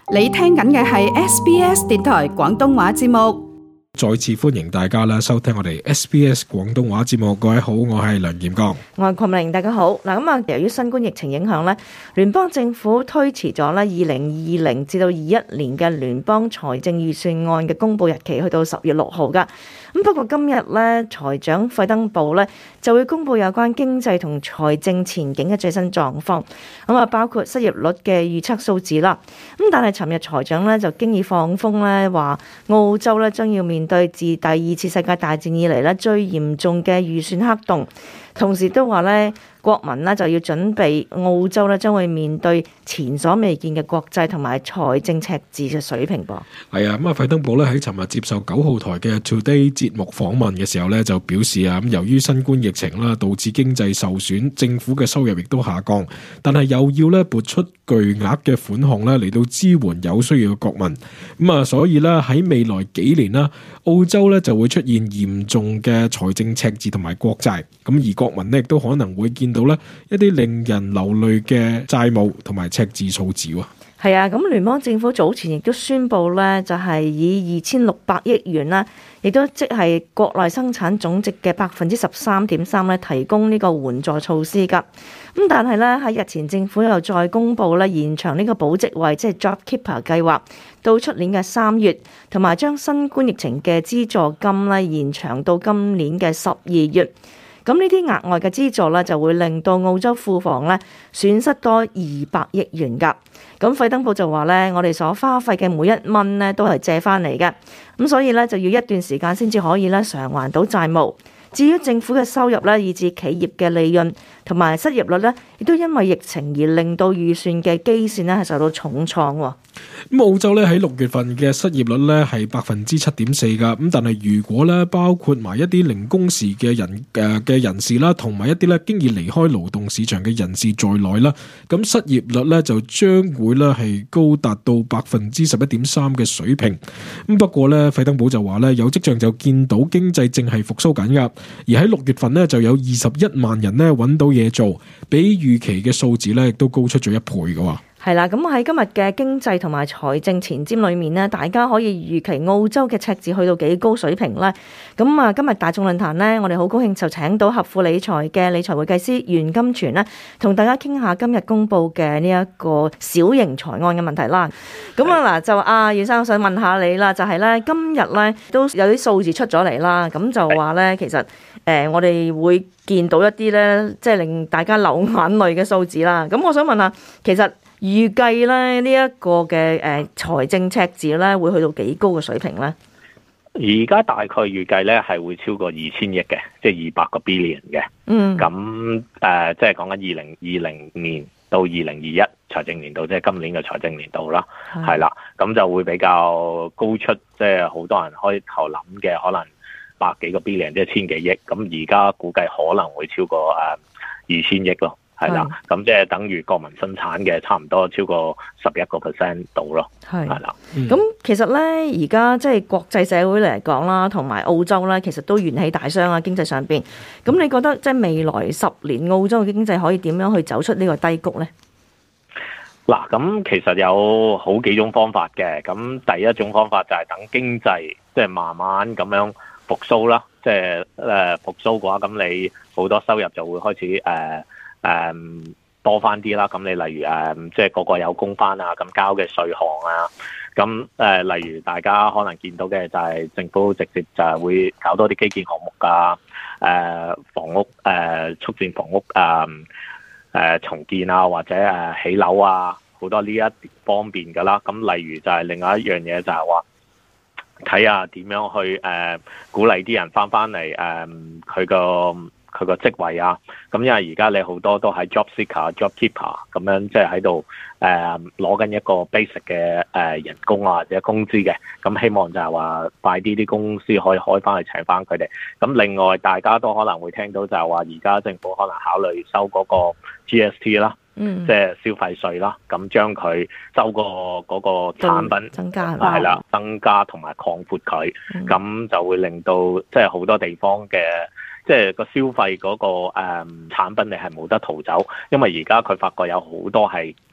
你聽緊嘅係 SBS 電台廣東話節目。 再次歡迎大家收聽我哋 SBS 廣東話節目。各位好，我係梁劍剛， 我係鄺明，大家好。由於新冠疫情影響咧，聯邦政府推遲咗2020至到21年嘅聯邦財政預算案嘅公布日期，去到10月6號噶。不過今日咧，財長費登堡咧就會公布有關經濟同財政前景嘅最新狀況，包括失業率嘅預測數字啦。但係尋日財長咧就經已放風咧，話澳洲咧將要面對自第二次世界大戰以嚟咧最嚴重嘅預算黑洞，同時都話咧國民咧就要準備澳洲咧將會面對前所未見嘅國際同埋財政赤字嘅水平噃。 係啊，費登堡咧喺尋日接受9號台嘅 Today 節目訪問嘅時候咧就表示啊，由於新冠疫情啦導致經濟受損，政府嘅收入亦都下降，但係又要咧撥出巨額嘅款項咧嚟到支援有需要嘅國民，所以咧喺未來幾年啦，澳洲咧就會出現嚴重嘅財政赤字同埋國債，咁而國民咧亦都可能會見到咧一啲令人流淚嘅債務同埋赤字數字喎。 係啊，咁聯邦政府早前亦都宣布咧，就係以2600億元啦，亦都即係國內生產總值嘅13.3%咧，提供呢個援助措施噶。咁但係咧喺日前政府又再公布咧延長呢個保職位，即係 JobKeeper 計劃到出年嘅3月，同埋將新冠疫情嘅資助金咧延長到今年嘅12月。咁呢啲額外嘅資助咧，就會令到澳洲庫房咧損失多200億元㗎。咁費登堡就話咧，我哋所花費嘅每一蚊咧都係借翻嚟嘅，咁所以咧就要一段時間先至可以咧償還到債務。至於政府嘅收入咧，以至企業嘅利潤同埋失業率咧，亦都因為疫情而令到預算嘅基線咧係受到重創喎。 澳洲咧喺6月份嘅失業率咧係7.4%噶，咁但係如果咧包括埋一啲零工時嘅人士啦，同埋一啲咧經已離開勞動市場嘅人士在內啦，咁失業率咧就將會咧係高達到11.3%嘅水平。咁不過咧，費登堡就話咧有跡象就見到經濟正係復甦緊噶，而喺6月份咧就有21萬人咧揾到嘢做，比預期嘅數字咧亦都高出咗1倍噶。 係啦，咁喺今日嘅經濟同埋財政前瞻裏面呢，大家可以預期澳洲嘅赤字去到幾高水平呢？咁今日大眾論壇呢，我哋好高興就請到合富理財嘅理財會計師袁金泉呢，同大家傾下今日公布嘅呢一個小型財案嘅問題啦。咁就袁生，我想問下你啦，就係呢今日呢都有啲數字出咗嚟啦，咁就話呢其實我哋會見到一啲呢，即係令大家流眼淚嘅數字啦。咁我想問下，其實預計咧呢一個嘅財政赤字咧會去到幾高嘅水平咧？ 而家大概預計咧係會超過2000億嘅，即係200個 billion 嘅。咁即係講緊2020年到2021財政年度，即係今年嘅財政年度啦，係啦。咁就會比較高出，即係好多人開頭諗嘅可能百幾個 billion， 即係千幾億。咁而家估計可能會超過2000億咯。係啦，咁即係等於國民生產嘅差唔多超過11% 度咯。係啦， 咁其實咧，而家即係國際社會嚟講啦，同埋澳洲咧，其實都元氣大傷啊，經濟上邊。咁你覺得即係未來10年澳洲嘅經濟可以點樣去走出呢個低谷咧？ 嗱，咁其實有好幾種方法嘅。咁第一種方法就係等經濟即係慢慢咁樣復甦啦。即係復甦嘅話，咁你好多收入就會開始多翻啲啦，咁你例如即係個個有工翻啊，咁交嘅稅項啊，咁例如大家可能見到嘅就係政府直接就係會搞多啲基建項目啊，房屋促進房屋重建啊，或者起樓啊，好多呢一方面噶啦。咁例如就係另外一樣嘢就係話睇下點樣去鼓勵啲人翻嚟佢個職位啊，咁因為而家你好多都喺 job seeker、jobkeeper 咁樣，即係喺度攞緊一個 basic 嘅人工啊或者工資嘅，咁希望就係話快啲公司可以開翻去請翻佢哋。咁另外大家都可能會聽到就係話而家政府可能考慮收嗰個 GST 啦，即係消費稅啦，咁將佢收嗰個產品增加係啦，增加同埋擴闊佢，咁就會令到即係好多地方嘅。即係個消費嗰個產品你係冇得逃走，因為而家佢發覺有好多係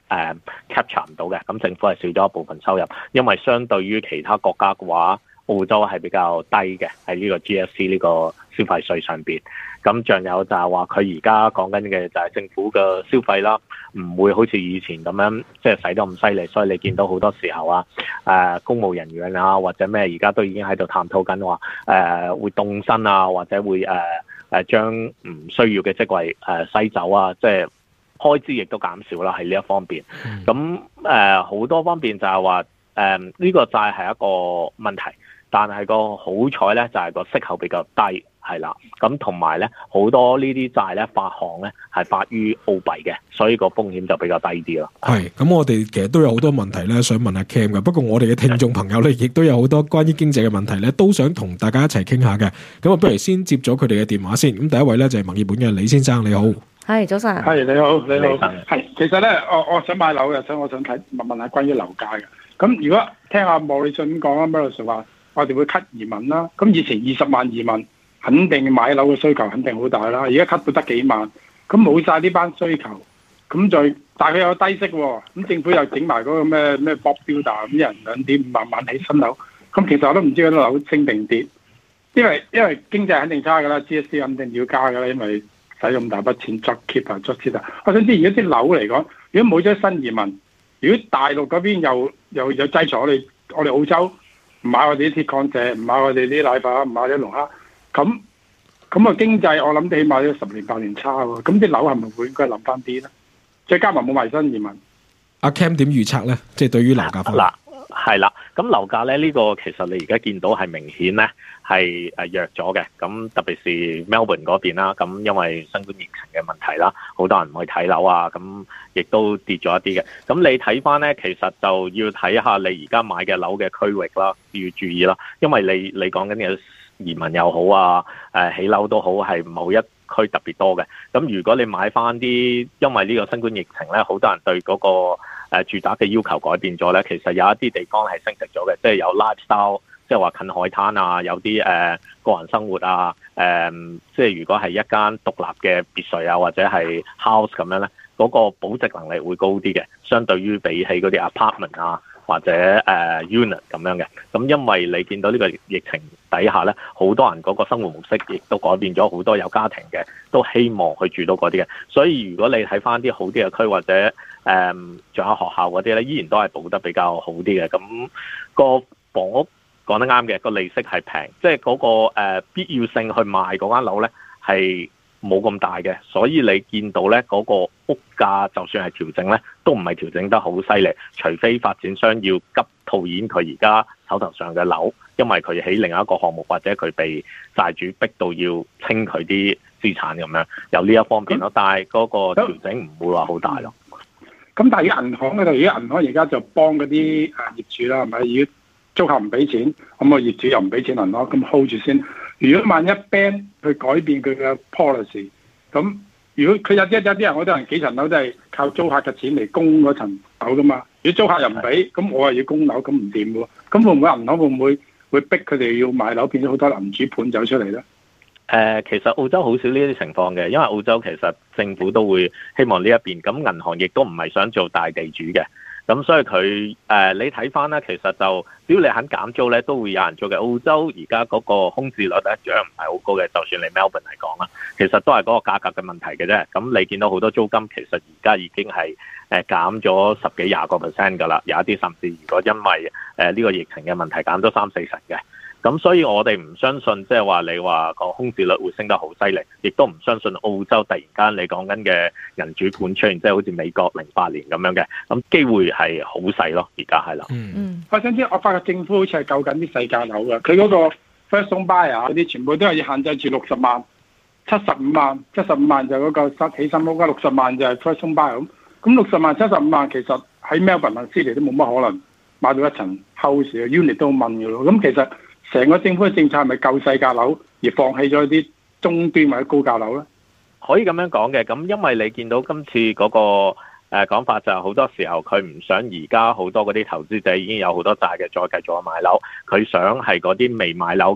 capture 唔到嘅，咁政府係少咗一部分收入，因為相對於其他國家嘅話，澳洲係比較低嘅喺呢個 GST 呢個消費稅上邊。咁仲有就係話佢而家講緊嘅就係政府嘅消費啦，唔會好似以前咁樣即係使得咁犀利，所以你見到好多時候啊，公務人員啊或者咩而家都已經喺度探討緊話會凍薪啊，或者會將唔需要嘅職位篩走啊，即係開支亦都減少啦，喺呢一方面。咁好多方面就係話呢個債係一個問題，但係個好彩咧就係個息口比較低。係啦，咁同埋咧，好多呢啲債咧發行咧係發於澳幣嘅，所以個風險就比較低啲咯。 係，咁我哋其實都有好多問題咧，想問下 Cam 嘅。不過我哋嘅聽眾朋友咧，亦都有好多關於經濟嘅問題咧，都想同大家一齊傾下嘅。咁啊，不如先接咗佢哋嘅電話先。咁第一位咧就係墨爾本嘅李先生，你好。 係早晨。 係你好，你好。係，其實咧，我想買樓嘅，所以我想問下關於樓價嘅。咁如果聽阿莫里遜講啊 Morrison 話我哋會 cut 移民啦。咁以前20萬移民。肯定買樓嘅需求肯定好大啦，而家 cut 到得幾萬，咁冇晒呢班需求，咁再但係佢有低息喎，咁政府又整埋嗰個咩 Bob Builder，咁一人2.5萬起新樓，咁其實我都唔知嗰啲樓升定跌，因為經濟肯定差㗎啦 ，GST 肯定要加㗎啦，因為使咁大筆錢 job keep 啊 job keep 啊，我想知如果啲樓嚟講，如果冇咗新移民，如果大陸嗰邊又制裁我哋澳洲唔買我哋啲鐵礦石，唔買我哋啲奶粉，唔買啲龍蝦。咁啊經濟我諗起碼都10年8年差喎，咁啲樓係咪會應該諗翻啲咧？再加埋冇埋新移民。 阿 Cam 點預測咧？即係對於樓價方面。 嗱，係啦，咁樓價咧呢個其實你而家見到係明顯咧係弱咗嘅，咁特別是 Melbourne 嗰邊啦，咁因為新冠疫情嘅問題啦，好多人唔去睇樓啊，咁亦都跌咗一啲嘅。咁你睇翻咧，其實就要睇下你而家買嘅樓嘅區域啦，要注意啦，因為你講緊嘅移民又好啊，起樓都好，係某一區特別多嘅。咁如果你買翻啲，因為呢個新冠疫情咧，好多人對嗰個住宅嘅要求改變咗咧，其實有一啲地方係升值咗嘅，即係有 lifestyle，即係話近海灘啊，有啲個人生活啊，即係如果係一間獨立嘅別墅啊，或者係 house 咁樣咧，嗰個保值能力會高啲嘅，相對於比起嗰啲 apartment 啊。或者unit 咁樣嘅，咁因為你見到呢個疫情底下咧，好多人嗰個生活模式亦都改變咗，好多有家庭嘅都希望去住到嗰啲嘅，所以如果你睇翻啲好啲嘅區或者仲有學校嗰啲咧，依然都係保得比較好啲嘅。咁個房屋講得啱嘅，個利息係平，即係嗰個必要性去賣嗰間樓咧係冇咁大嘅，所以你見到咧嗰個屋價就算係調整咧，都唔係調整得好犀利，除非發展商要急套現佢而家手頭上嘅樓，因為佢起另一個項目或者佢被債主逼到要清佢啲資產咁樣，有呢一方面咯。但係嗰個調整唔會話好大咯。 咁但係喺銀行嗰度，如果銀行而家就幫嗰啲業主啦，係咪？如果租客唔俾錢，咁個業主又唔俾錢銀行，咁 hold 住先。如果萬一 ban 去改變佢嘅 policy， 咁如果佢有啲人，好多人幾層樓都係靠租客嘅錢嚟供嗰層樓噶嘛。如果租客又唔俾，咁我又要供樓，咁唔掂喎。咁會唔會銀行會唔會逼佢哋要買樓，變咗好多銀主盤走出嚟咧？ 其實澳洲好少呢啲情況嘅，因為澳洲其實政府都會希望呢一邊，咁銀行亦都唔係想做大地主嘅。咁所以佢你睇翻咧，其實就只要你肯減租咧，都會有人做嘅。澳洲而家嗰個空置率咧，仲唔係好高嘅，就算你 Melbourne 嚟講啦，其實都係嗰個價格嘅問題嘅啫。咁你見到好多租金其實而家已經係減咗10幾20% 㗎啦，有一啲甚至如果因為呢個疫情嘅問題減咗3-4成嘅。咁所以我哋唔相信，即係話你話個空置率會升得好犀利，亦都唔相信澳洲突然間你講緊嘅人主盤出現，即係好似美國08年咁樣嘅，咁機會係好細咯。而家係啦。 我想知，我發覺政府好似係救緊啲細價樓嘅，佢嗰個 first home buyer 嗰啲全部都係要限制住60萬、75萬就嗰個起新屋，60萬就係 first home buyer 咁60萬、75萬其實喺 Melbourne 同 Sydney 都冇乜可能買到一層 house 嘅 unit 都問嘅咯。咁其實成個政府嘅政策係咪救細價樓而放棄咗啲中端或者高價樓咧？ 可以咁樣講嘅，咁因為你見到今次嗰個講法就係好多時候佢唔想而家好多嗰啲投資者已經有好多債嘅，再繼續買樓，佢想係嗰啲未買樓嘅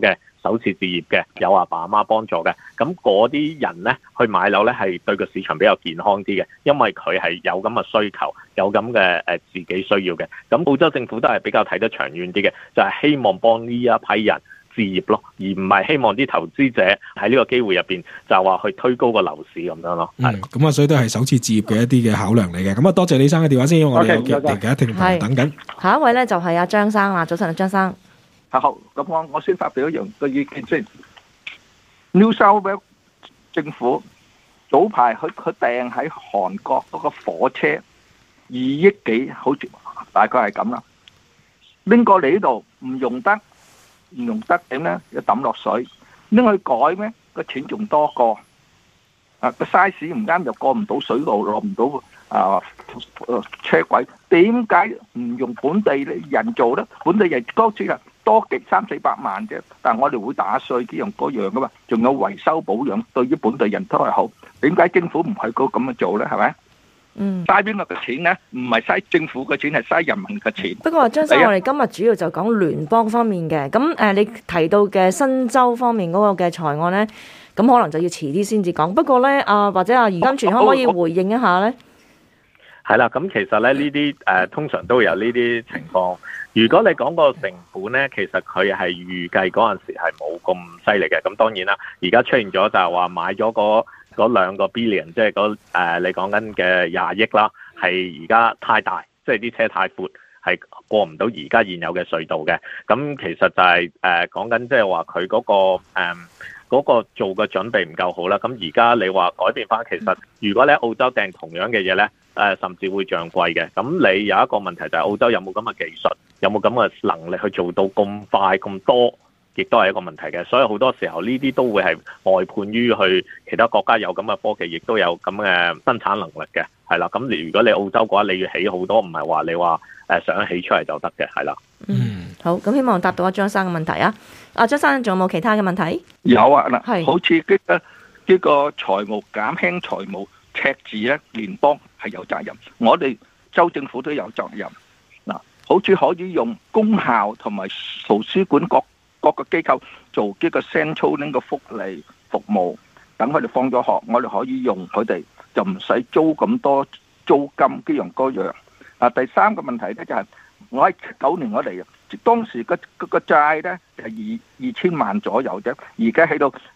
首次置業嘅，有阿爸阿媽幫助嘅，咁嗰啲人咧去買樓咧係對個市場比較健康啲嘅，因為佢係有咁嘅需求，有咁嘅自己需要嘅。咁澳洲政府都係比較睇得長遠啲嘅，就係希望幫呢一批人置業咯，而唔係希望啲投資者喺呢個機會入邊就話去推高個樓市咁樣咯。 咁所以都係首次置業嘅一啲嘅考量嚟嘅。咁多謝李生嘅電話先，因為我哋有其他聽眾等緊。 下一位咧就係阿張生啦，早晨啊，張生。 好，咁我先發表一樣嘅意見先。New South Wales 政府早排佢訂喺韓國嗰個火車2億幾，好似大概係咁啦。拎過嚟呢度唔用得點咧？要抌落水，拎去改咩？個錢仲多過個 size 唔啱，又過唔到水路，落唔到車軌。點解唔用本地人做咧？本地人嗰次多極300-400萬啫，但係我哋會打稅呢樣嗰樣噶嘛，仲有維修保養，對於本地人都係好。點解政府唔係咁樣做咧？係咪？嘥邊個嘅錢咧？唔係嘥政府嘅錢，係嘥人民嘅錢。不過張生，我哋今日主要就講聯邦方面嘅。咁你提到嘅新州方面嗰個嘅財案咧，咁可能就要遲啲先至講。不過咧，或者余金泉可唔可以回應一下咧？ 係啦，咁其實咧呢啲通常都會有呢啲情況。如果你講個成本咧，其實佢係預計嗰陣時係冇咁犀利嘅。咁當然啦，而家出現咗就係話買咗嗰2個 billion， 即係你講緊嘅20億啦，係而家太大，即係啲車太闊，係過唔到而家現有嘅隧道嘅。咁其實就係講緊即係話佢嗰個做嘅準備唔夠好啦。咁而家你話改變翻，其實如果你喺澳洲訂同樣嘅嘢咧，甚至會漲貴嘅。咁你有一個問題就係澳洲有冇咁嘅技術，有冇咁嘅能力去做到咁快咁多，亦都係一個問題嘅。所以好多時候呢啲都會係外判於去其他國家有咁嘅科技，亦都有咁嘅生產能力嘅，係啦。咁如果你澳洲嘅話，你要起好多，唔係話你話想起出嚟就得嘅，係啦。 好，咁希望答到阿張生嘅問題啊。阿張生仲有冇其他嘅問題？ 有啊，嗱，好似呢個財務減輕財務赤字咧，聯邦係有責任，我哋州政府都有責任。嗱，好似可以用公校同埋圖書館各個機構做呢個 central 呢個福利服務，等佢哋放咗學，我哋可以用佢哋，就唔使租咁多租金呢樣嗰樣。第三個問題咧就係我喺9年我哋當時個債咧係2000萬左右啫，而家喺度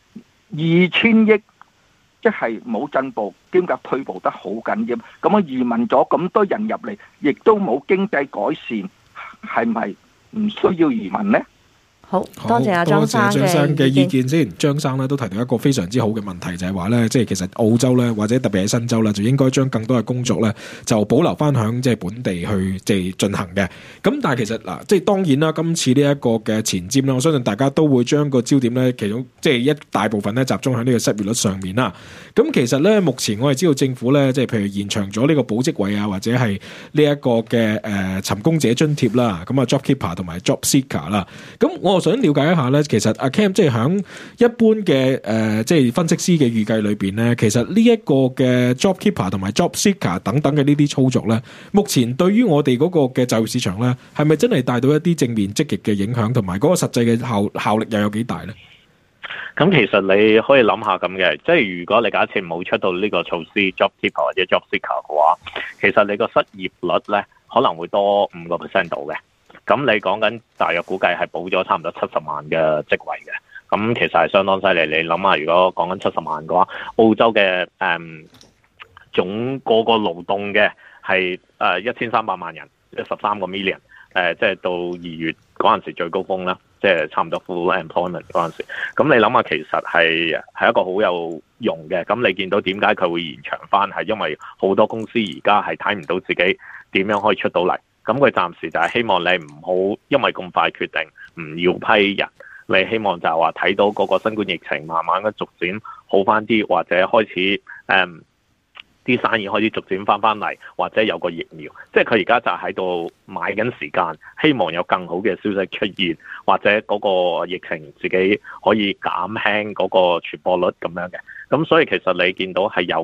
2000億。即係冇進步，兼夾退步得好緊要。咁我移民咗咁多人入嚟，亦都冇經濟改善，係咪唔需要移民呢？ 好多謝阿張生嘅意見先。張生咧都提到一個非常之好嘅問題，就係話咧，即係其實澳洲咧或者特別係新州咧，就應該將更多嘅工作咧就保留翻響即係本地去即係進行嘅。咁但係其實嗱，即係當然啦，今次呢一個嘅前瞻啦，我相信大家都會將個焦點咧，其中即係一大部分咧集中喺呢個失業率上面啦。咁其實咧，目前我哋知道政府咧，即係譬如延長咗呢個保職位啊，或者係呢一個嘅尋工者津貼啦，咁啊 job keeper 同埋 job seeker 啦。咁我想了解一下咧，其實阿 Cam 即係響一般嘅即係分析師嘅預計裏邊咧，其實呢一個嘅 job keeper 同埋 job seeker 等等嘅呢啲操作咧，目前對於我哋嗰個嘅就業市場咧，係咪真係帶到一啲正面積極嘅影響，同埋嗰個實際嘅效力又有幾大咧？ 咁其實你可以諗下咁嘅，即係如果你假設冇出到呢個措施 job keeper 或者 job seeker 嘅話，其實你個失業率咧可能會多5% 度嘅。咁你講緊大約估計係補咗差唔多70萬嘅職位嘅，咁其實係相當犀利。你諗下，如果講緊70萬嘅話，澳洲嘅總個勞動嘅係1300萬人，13個 million， 即係到2月嗰陣時最高峰啦，即係差唔多 full employment 嗰陣時。咁你諗下，其實係一個好有用嘅。咁你見到點解佢會延長翻？係因為好多公司而家係睇唔到自己點樣可以出到嚟。咁佢暫時就係希望你唔好因為咁快決定唔要批人，你希望就係話睇到嗰個新冠疫情慢慢嘅逐漸好翻啲，或者開始啲生意開始逐漸翻嚟，或者有個疫苗，即係佢而家就喺度買緊時間，希望有更好嘅消息出現，或者嗰個疫情自己可以減輕嗰個傳播率咁樣嘅。咁所以其實你見到係有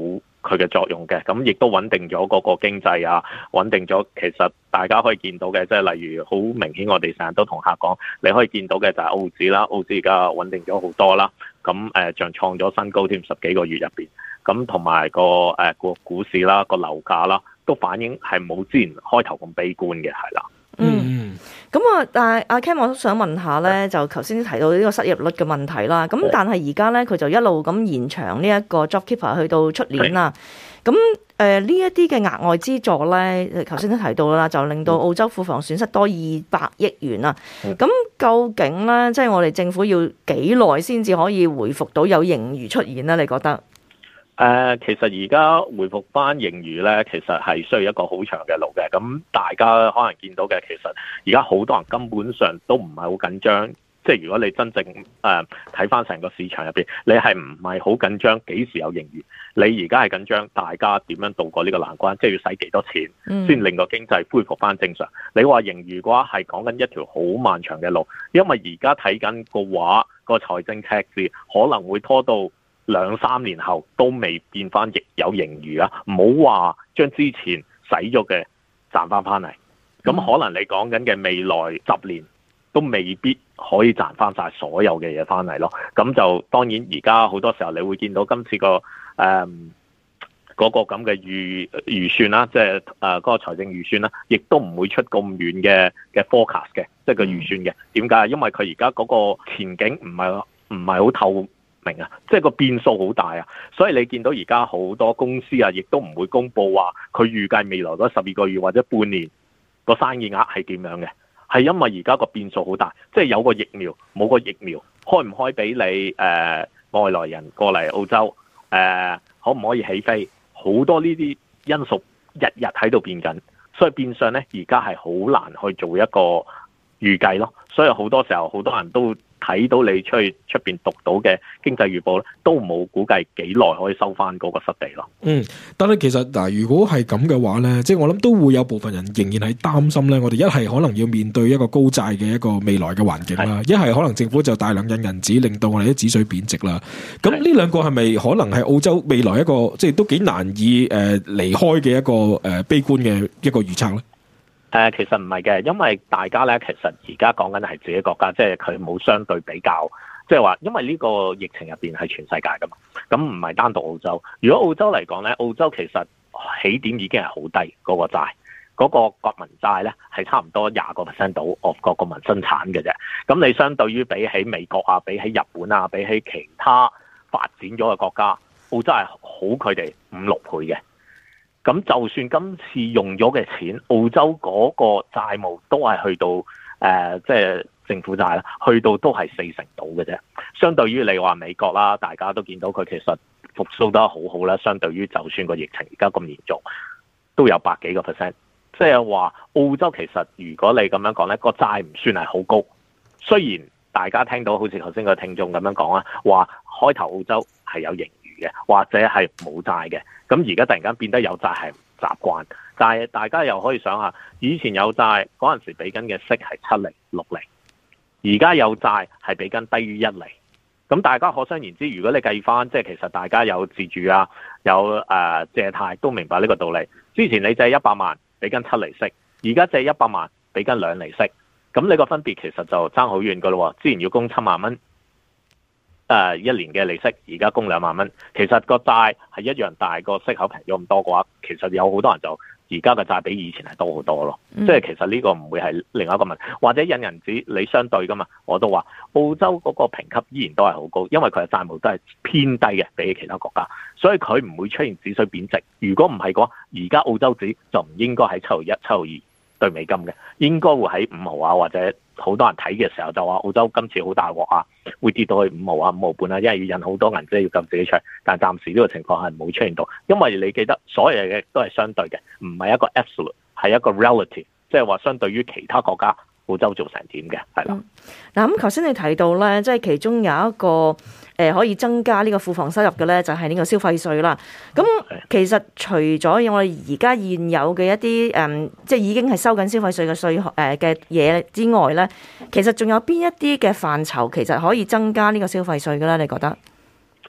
佢嘅作用嘅，咁亦都穩定咗嗰個經濟啊，穩定咗。其實大家可以見到嘅，即係例如好明顯，我哋成日都同客講，你可以見到嘅就係澳紙啦，澳紙而家穩定咗好多啦，咁仲創咗新高添，10幾個月入邊，咁同埋個股市啦，個樓價啦，都反映係冇之前開頭咁悲觀嘅，係啦。 咁但係阿 Ken 我都想問下咧，就頭先提到呢個失業率嘅問題啦。咁但係而家咧佢就一路咁延長呢一個 JobKeeper 去到出年啦。咁呢一啲嘅額外資助咧，頭先都提到啦，就令到澳洲庫房損失多200億元啦。咁究竟咧，即係我哋政府要幾耐先至可以回復到有盈餘出現咧？你覺得？ 其實而家回復翻盈餘咧，其實係需要一個好長嘅路嘅。咁大家可能見到嘅，其實而家好多人根本上都唔係好緊張。即係如果你真正睇翻成個市場入邊，你係唔係好緊張幾時有盈餘？你而家係緊張大家點樣渡過呢個難關，即係要使幾多錢先令個經濟恢復翻正常。你話盈餘嘅話係講緊一條好漫長嘅路，因為而家睇緊個話個財政赤字可能會拖到2-3年後都未變翻有盈餘啊！唔好話將之前使咗嘅賺翻嚟，咁可能你講緊嘅未來10年都未必可以賺翻晒所有嘅嘢翻嚟咯。咁就當然而家好多時候你會見到今次個嗰個咁嘅預算啦，即係嗰個財政預算啦，亦都唔會出咁遠嘅 forecast 嘅，即係個預算嘅。點解？因為佢而家嗰個前景唔係好透明啊，即係個變數好大啊，所以你見到而家好多公司啊，亦都唔會公佈話佢預計未來嗰12個月或者半年個生意額係點樣嘅，係因為而家個變數好大，即係有個疫苗冇個疫苗，開唔開俾你外來人過嚟澳洲，可唔可以起飛，好多呢啲因素日日喺度變緊，所以變相咧而家係好難去做一個預計咯，所以好多時候好多人都睇到你出去出邊讀到嘅經濟預報咧，都冇估計幾耐可以收翻嗰個失地咯。 但係其實嗱，如果係咁嘅話咧，即係我諗都會有部分人仍然係擔心咧。我哋一係可能要面對一個高債嘅一個未來嘅環境啦，一係可能政府就大量印銀紙，令到我哋啲紙水貶值啦。咁呢兩個係咪可能係澳洲未來一個即係都幾難以離開嘅一個悲觀嘅一個預測咧？ 其實唔係嘅，因為大家咧，其實而家講緊係自己國家，即係佢冇相對比較，即係話，因為呢個疫情入邊係全世界噶嘛，咁唔係單獨澳洲。如果澳洲嚟講咧，澳洲其實起點已經係好低，嗰個債，嗰個國民債咧係差唔多20% 到 of 個國民生產嘅啫。咁你相對於比起美國啊、比起日本啊、比起其他發展咗嘅國家，澳洲係好佢哋5-6倍嘅。咁就算今次用咗嘅錢，澳洲嗰個債務都係去到即係政府債啦，去到都係40%到嘅啫。相對於你話美國啦，大家都見到佢其實復甦得好好啦。相對於就算個疫情而家咁嚴重，都有100幾個%。即係話澳洲其實如果你咁樣講呢，個債唔算係好高。雖然大家聽到好似頭先個聽眾咁樣講啦，話開頭澳洲係有盈餘嘅，或者係冇債嘅。咁而家突然間變得有債係唔習慣，但係大家又可以想下，以前有債嗰陣時俾緊嘅息係7厘、6厘，而家有債係俾緊低於1厘。咁大家可想而知，如果你計翻，即係其實大家有自住啊，有借貸都明白呢個道理。之前你借100萬俾緊7厘息，而家借100萬俾緊2厘息，咁你個分別其實就爭好遠噶咯。之前要供7萬蚊。1年嘅利息，而家供2萬蚊，其實個債係一樣大，個息口平咗咁多嘅話，其實有好多人就而家嘅債比以前係多好多咯。即係其實呢個唔會係另外一個問題，或者印銀紙你相對噶嘛，我都話澳洲嗰個評級依然都係好高，因為佢嘅債務都係偏低嘅，比起其他國家，所以佢唔會出現紙水貶值。如果唔係嘅話，而家澳洲紙就唔應該喺7.1、7.2對美金嘅，應該會喺5毫啊，或者好多人睇嘅時候就話澳洲今次好大鑊啊，會跌到去5毫啊、5毫半啊，因為要印好多銀紙要撳自己出，但係暫時呢個情況係冇出現到，因為你記得所有嘢都係相對嘅，唔係一個 absolute， 係一個 relative， 即係話相對於其他國家，澳洲做成點嘅，係啦。 嗱咁頭先你提到咧，即係其中有一個可以增加呢個庫房收入嘅咧，就係呢個消費稅啦。咁其實除咗我哋而家現有嘅一啲即係已經係收緊消費稅嘅稅嘅嘢之外咧，其實仲有邊一啲嘅範疇其實可以增加呢個消費稅嘅咧？你覺得？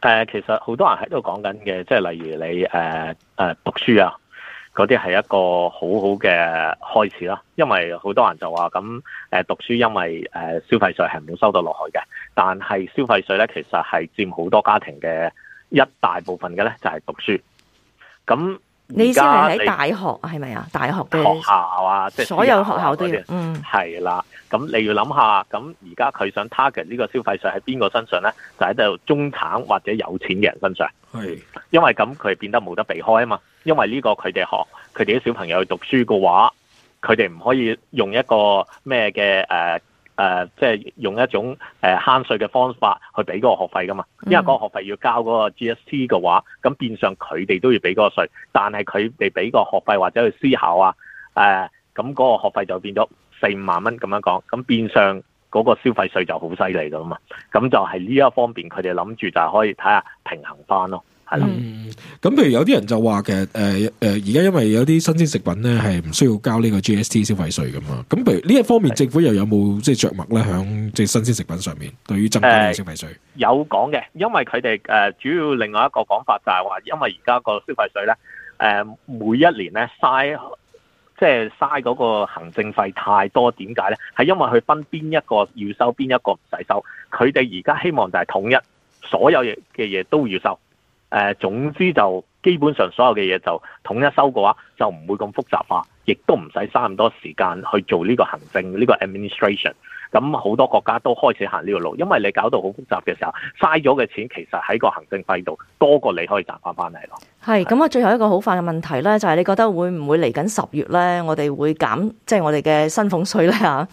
其實好多人喺度講緊嘅，即係例如你讀書啊，嗰啲係一個好好嘅開始啦。因為好多人就話咁讀書，因為消費稅係唔會收到落去嘅，但係消費稅咧其實係佔好多家庭嘅一大部分嘅咧，就係讀書。咁你意思係喺大學係咪啊？大學嘅學校啊，即係所有學校都要， 係啦。咁你要諗下，咁而家佢想 target 呢個消費稅喺邊個身上咧？就喺度中產或者有錢嘅人身上。 係， 因為咁佢變得冇得避開啊嘛。因為呢個佢哋啲小朋友去讀書嘅話，佢哋唔可以用一個咩嘅即係用一種慳稅嘅方法去俾嗰個學費噶嘛。因為嗰個學費要交嗰個 GST 嘅話，咁變相佢哋都要俾嗰個稅，但係佢哋俾個學費或者去私校啊，咁嗰個學費就變咗4-5萬蚊咁樣講，咁變相嗰個消費稅就好犀利噶嘛。咁就係呢一方面，佢哋諗住就係可以睇下平衡翻咯。係啦， 咁譬如有啲人就話其實而家因為有啲新鮮食品咧係唔需要交呢個 GST 消費稅噶嘛，咁譬如呢一方面政府又有冇即係着墨咧響即係新鮮食品上面對於增加呢個消費稅？ 有講嘅，因為佢哋主要另外一個講法就係話，因為而家個消費稅咧每一年咧嘥嗰個行政費太多，點解咧？係因為佢分邊一個要收，邊一個唔使收。佢哋而家希望就係統一，所有嘅嘢都要收。總之就基本上所有嘅嘢就統一收嘅話，就唔會咁複雜化，亦都唔使嘥咁多時間去做呢個行政呢個 administration。咁好多國家都開始行呢個路，因為你搞到好複雜嘅時候，嘥咗嘅錢其實喺個行政費度多過你可以賺翻嚟咯。 係咁啊！最後一個好快嘅問題咧，就係你覺得會唔會嚟緊10月咧，我哋會減即係我哋嘅薪俸稅咧嚇？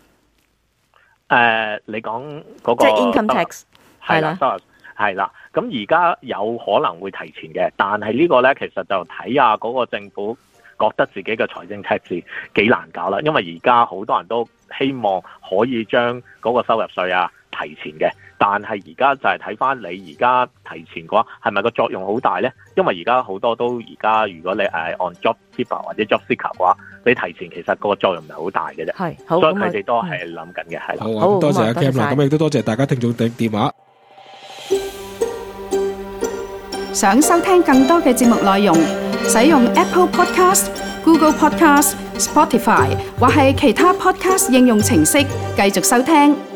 你講嗰個即係 income tax 係啦， 係啦。咁而家有可能會提前嘅，但係呢個咧其實就睇下嗰個政府覺得自己嘅財政赤字幾難搞啦。因為而家好多人都希望可以將嗰個收入稅啊提前嘅，但係而家就係睇翻你而家提前嘅話，係咪個作用好大咧？因為而家好多都而家如果你按 job keeper 或者 job seeker 嘅話，你提前其實個作用唔係好大嘅啫。係，好，所以佢哋都係諗緊嘅，係啦。 好，多謝阿 Cam 啦，咁亦都多謝大家聽眾嘅電話。 想收聽更多嘅節目內容，使用 Apple Podcast、Google Podcast、Spotify 或係其他 Podcast 應用程式繼續收聽。